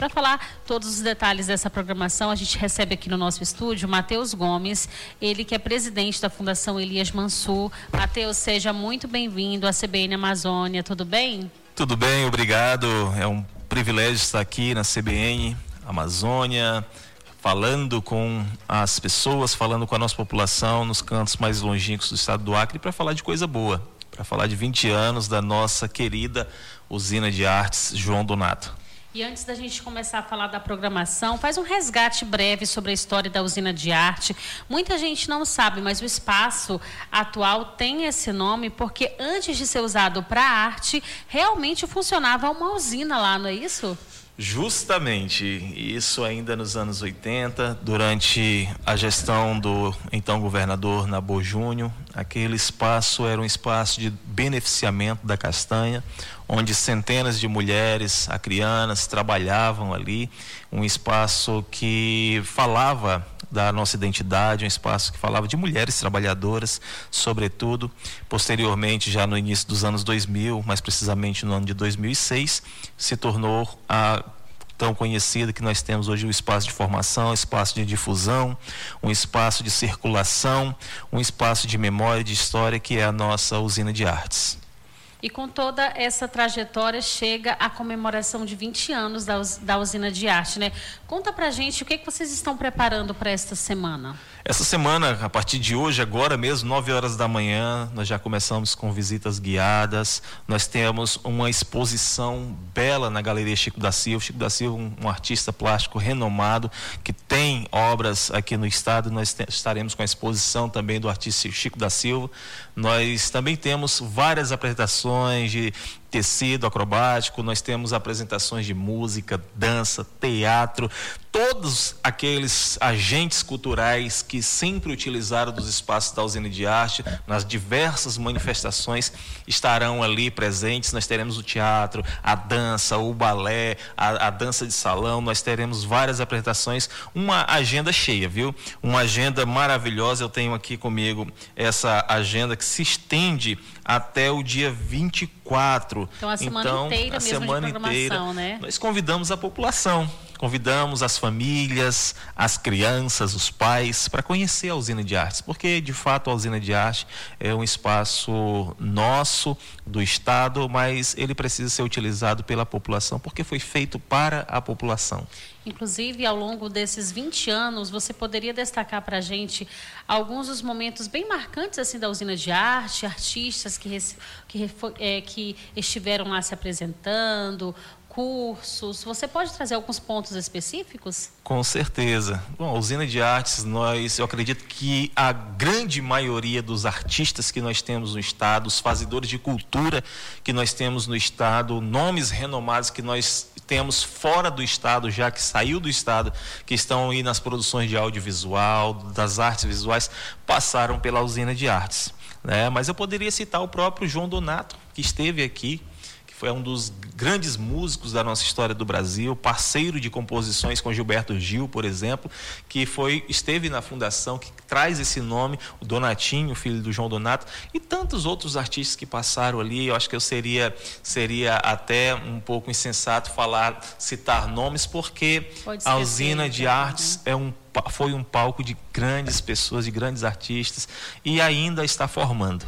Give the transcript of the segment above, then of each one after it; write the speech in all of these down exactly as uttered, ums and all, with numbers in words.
Para falar todos os detalhes dessa programação, a gente recebe aqui no nosso estúdio Matheus Gomes, ele que é presidente da Fundação Elias Mansur. Matheus, seja muito bem-vindo à C B N Amazônia, tudo bem? Tudo bem, obrigado. É um privilégio estar aqui na C B N Amazônia, falando com as pessoas, falando com a nossa população nos cantos mais longínquos do estado do Acre, para falar de coisa boa, para falar de vinte anos da nossa querida usina de artes João Donato. E antes da gente começar a falar da programação, faz um resgate breve sobre a história da usina de arte. Muita gente não sabe, mas o espaço atual tem esse nome porque antes de ser usado para arte, realmente funcionava uma usina lá, não é isso? Justamente, isso ainda nos anos oitenta, durante a gestão do então governador Nabor Júnior, aquele espaço era um espaço de beneficiamento da castanha, onde centenas de mulheres acreanas trabalhavam ali, um espaço que falava da nossa identidade, um espaço que falava de mulheres trabalhadoras, sobretudo. Posteriormente, já no início dos anos dois mil, mais precisamente no ano de dois mil e seis, se tornou a tão conhecida que nós temos hoje o espaço de formação, espaço de difusão, um espaço de circulação, um espaço de memória e de história, que é a nossa usina de artes. E com toda essa trajetória chega a comemoração de vinte anos da, da usina de arte, né? Conta pra gente o que, que vocês estão preparando para esta semana. Essa semana, a partir de hoje, agora mesmo, nove horas da manhã, nós já começamos com visitas guiadas. Nós temos uma exposição bela na Galeria Chico da Silva. Chico da Silva, um, um artista plástico renomado, que tem obras aqui no estado. Nós te, estaremos com a exposição também do artista Chico da Silva. Nós também temos várias apresentações de tecido acrobático, nós temos apresentações de música, dança, teatro, todos aqueles agentes culturais que sempre utilizaram dos espaços da usina de arte, nas diversas manifestações, estarão ali presentes. Nós teremos o teatro, a dança, o balé, a, a dança de salão, nós teremos várias apresentações, uma agenda cheia, viu? Uma agenda maravilhosa. Eu tenho aqui comigo essa agenda que se estende até o dia vinte e quatro. Então, a semana então, inteira a mesmo semana de programação, inteira, né? Nós convidamos a população, convidamos as famílias, as crianças, os pais, para conhecer a usina de artes, porque, de fato, a usina de arte é um espaço nosso, do Estado, mas ele precisa ser utilizado pela população, porque foi feito para a população. Inclusive, ao longo desses vinte anos, você poderia destacar para a gente alguns dos momentos bem marcantes assim da usina de arte, artistas que, que, é, que estiveram lá se apresentando, cursos. Você pode trazer alguns pontos específicos? Com certeza. Bom, a usina de artes, nós, eu acredito que a grande maioria dos artistas que nós temos no estado, os fazedores de cultura que nós temos no estado, nomes renomados que nós temos fora do estado, já que saiu do estado, que estão aí nas produções de audiovisual, das artes visuais, passaram pela usina de artes, né? Mas eu poderia citar o próprio João Donato, que esteve aqui, foi um dos grandes músicos da nossa história do Brasil, parceiro de composições com Gilberto Gil, por exemplo, que foi, esteve na fundação, que traz esse nome, o Donatinho, filho do João Donato, e tantos outros artistas que passaram ali. Eu acho que eu seria, seria até um pouco insensato falar, citar nomes, porque a usina de artes é um, foi um palco de grandes pessoas, de grandes artistas, e ainda está formando.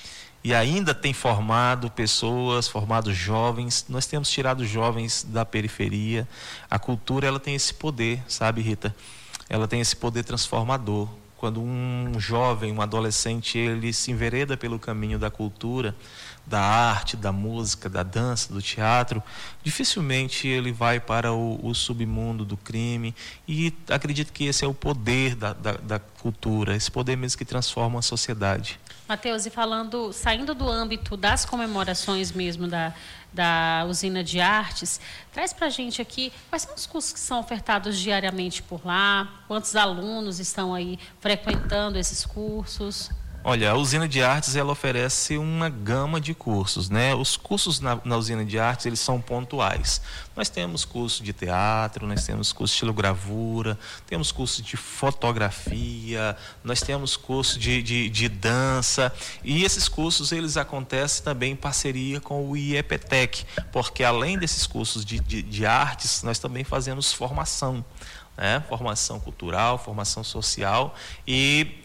E ainda tem formado pessoas, formado jovens. Nós temos tirado jovens da periferia. A cultura, ela tem esse poder, sabe, Rita? Ela tem esse poder transformador. Quando um jovem, um adolescente, ele se envereda pelo caminho da cultura, da arte, da música, da dança, do teatro, dificilmente ele vai para o, o submundo do crime. E acredito que esse é o poder da, da, da cultura, esse poder mesmo que transforma a sociedade. Matheus, e falando, saindo do âmbito das comemorações mesmo da, da usina de artes, traz para a gente aqui quais são os cursos que são ofertados diariamente por lá, quantos alunos estão aí frequentando esses cursos? Olha, a usina de artes ela oferece uma gama de cursos, né? Os cursos na, na usina de artes eles são pontuais. Nós temos curso de teatro, nós temos curso de estilogravura, temos curso de fotografia, nós temos curso de, de, de dança, e esses cursos eles acontecem também em parceria com o IEPTEC, porque além desses cursos de, de, de artes, nós também fazemos formação, né? Formação cultural, formação social, e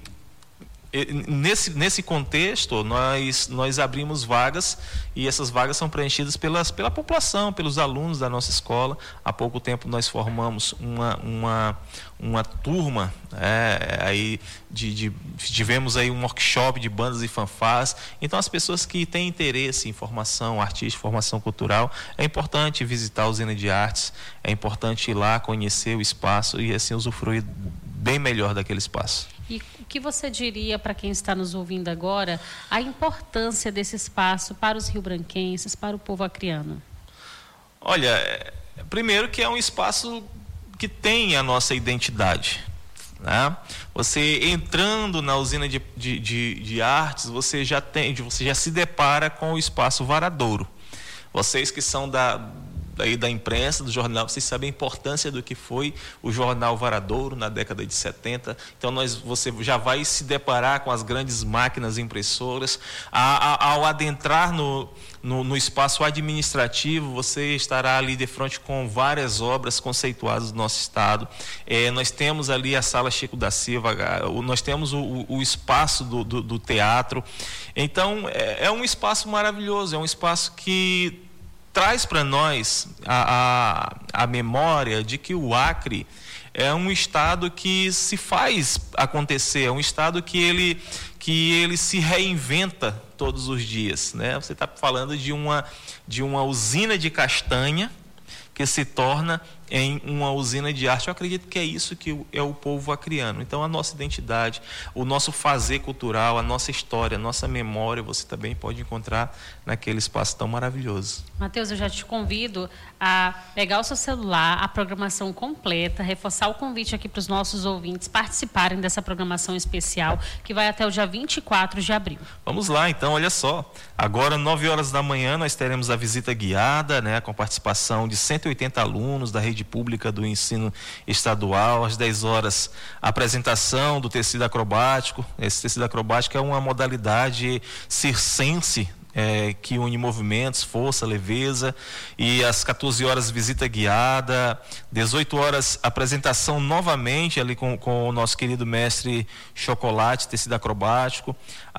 Nesse, nesse contexto, nós, nós abrimos vagas, e essas vagas são preenchidas pelas, pela população, pelos alunos da nossa escola. Há pouco tempo nós formamos uma, uma, uma turma, é, aí de, de, tivemos aí um workshop de bandas e fanfarras. Então, as pessoas que têm interesse em formação artística, formação cultural, é importante visitar a usina de artes, é importante ir lá conhecer o espaço e assim usufruir bem melhor daquele espaço. E o que você diria para quem está nos ouvindo agora, a importância desse espaço para os riobranquenses, para o povo acreano? Olha, primeiro que é um espaço que tem a nossa identidade, né? Você entrando na usina de, de, de, de artes, você já tem, você já se depara com o espaço Varadouro. Vocês que são da aí da imprensa, do jornal, vocês sabem a importância do que foi o jornal Varadouro na década de setenta. Então nós, você já vai se deparar com as grandes máquinas impressoras. A, a, ao adentrar no, no, no espaço administrativo, você estará ali de frente com várias obras conceituadas do nosso estado. É, nós temos ali a Sala Chico da Silva, nós temos o, o espaço do, do, do teatro. Então é, é um espaço maravilhoso, é um espaço que traz para nós a, a, a memória de que o Acre é um estado que se faz acontecer, é um estado que ele, que ele se reinventa todos os dias, né? Você está falando de uma, de uma usina de castanha que se torna em uma usina de arte. Eu acredito que é isso que é o povo acreano. Então, a nossa identidade, o nosso fazer cultural, a nossa história, a nossa memória, você também pode encontrar naquele espaço tão maravilhoso. Matheus, eu já te convido a pegar o seu celular, a programação completa, reforçar o convite aqui para os nossos ouvintes participarem dessa programação especial, que vai até o dia vinte e quatro de abril. Vamos lá, então, olha só. Agora, nove horas da manhã, nós teremos a visita guiada, né, com participação de cento e oitenta alunos da rede pública do ensino estadual. Às dez horas, a apresentação do tecido acrobático. Esse tecido acrobático é uma modalidade circense, é, que une movimentos, força, leveza. E às quatorze horas, visita guiada. dezoito horas, apresentação novamente ali com, com o nosso querido mestre Chocolate, tecido acrobático.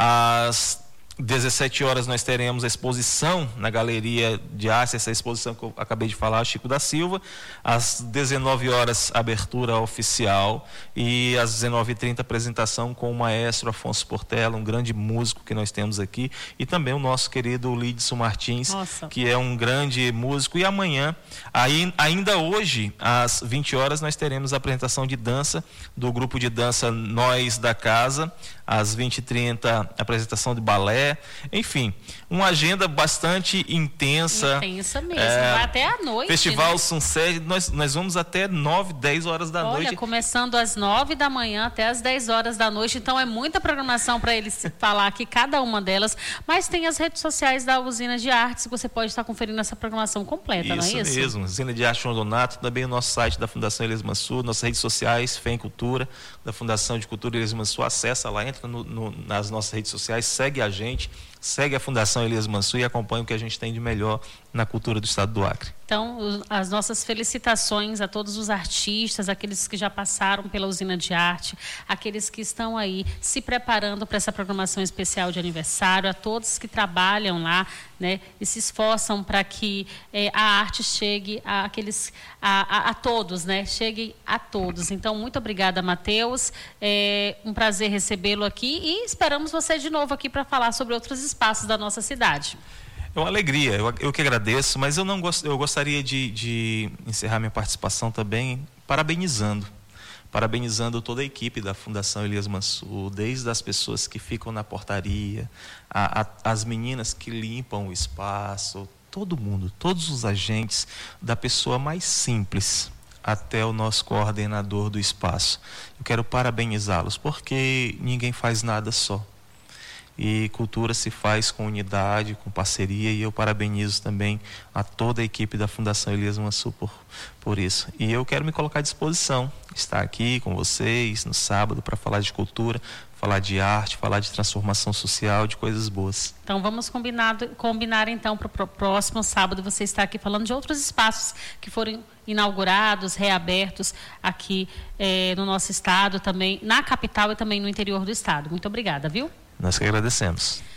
Às dezessete horas nós teremos a exposição na Galeria de Arte, essa exposição que eu acabei de falar, Chico da Silva. Às dezenove horas, abertura oficial, e às dezenove e trinta, apresentação com o maestro Afonso Portela, um grande músico que nós temos aqui, e também o nosso querido Lidson Martins, Nossa. que é um grande músico. E amanhã, aí, ainda hoje, às vinte horas, nós teremos a apresentação de dança do grupo de dança Nós da Casa. Às vinte e trinta, apresentação de balé. Enfim, uma agenda bastante intensa. Intensa mesmo, é, vai até a noite. Festival né? Sunset, nós, nós vamos até nove, dez horas da Olha, noite. Olha, começando às nove da manhã até às dez horas da noite, então é muita programação para eles falar aqui, cada uma delas. Mas tem as redes sociais da Usina de Artes, que você pode estar conferindo essa programação completa, isso não é isso? Isso mesmo, Usina de Arte João Donato, também o nosso site da Fundação Elias Mansur, nossas redes sociais, Fé em Cultura, da Fundação de Cultura Elias Mansur, acessa lá, entra No, no, nas nossas redes sociais, segue a gente, segue a Fundação Elias Mansur e acompanha o que a gente tem de melhor na cultura do estado do Acre. Então, as nossas felicitações a todos os artistas, aqueles que já passaram pela Usina de Arte, aqueles que estão aí se preparando para essa programação especial de aniversário, a todos que trabalham lá, né, e se esforçam para que eh, a arte chegue a, aqueles, a, a, a todos, né, chegue a todos. Então, muito obrigada, Matheus. É um prazer recebê-lo aqui e esperamos você de novo aqui para falar sobre outros espaços da nossa cidade. É uma alegria, eu, eu que agradeço, mas eu, não gost, eu gostaria de, de encerrar minha participação também parabenizando, parabenizando toda a equipe da Fundação Elias Mansur, desde as pessoas que ficam na portaria, a, a, as meninas que limpam o espaço, todo mundo, todos os agentes, da pessoa mais simples até o nosso coordenador do espaço. Eu quero parabenizá-los, porque ninguém faz nada só. e cultura se faz com unidade, com parceria, e eu parabenizo também a toda a equipe da Fundação Elias Mansur por, por isso. E eu quero me colocar à disposição, estar aqui com vocês no sábado para falar de cultura, falar de arte, falar de transformação social, de coisas boas. Então vamos combinar, combinar então para o próximo sábado você estar aqui falando de outros espaços que foram inaugurados, reabertos aqui eh, no nosso estado, também na capital e também no interior do estado. Muito obrigada, viu? Nós que agradecemos.